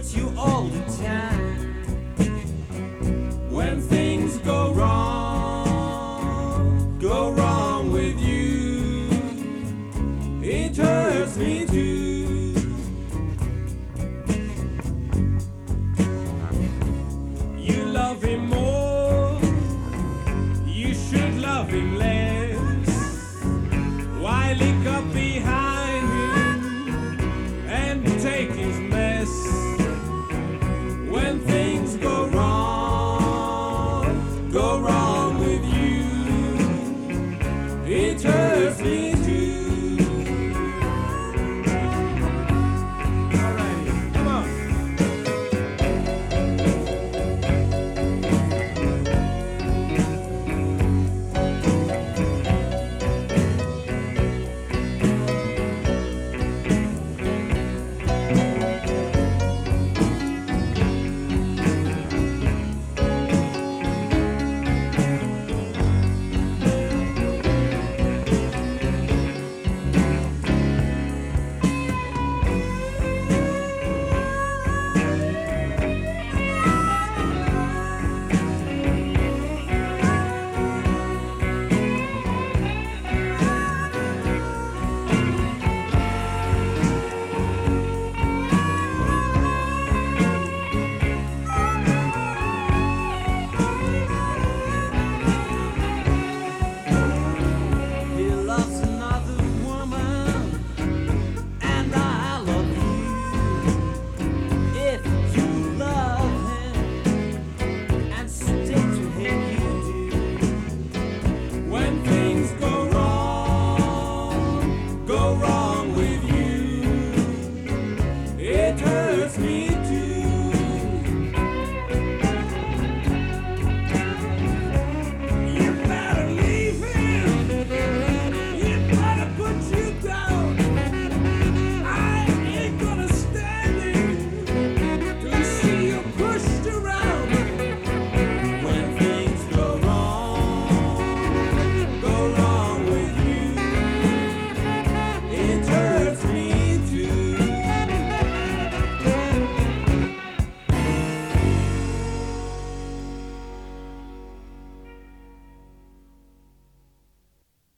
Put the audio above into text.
hurts you all the time. When things go wrong with you, it hurts me too. You love him more, you should love him less. Why lick up behind him and take his mess? When things go wrong with you, it hurts me too. Alright, come on. Wrong with you, it hurts me.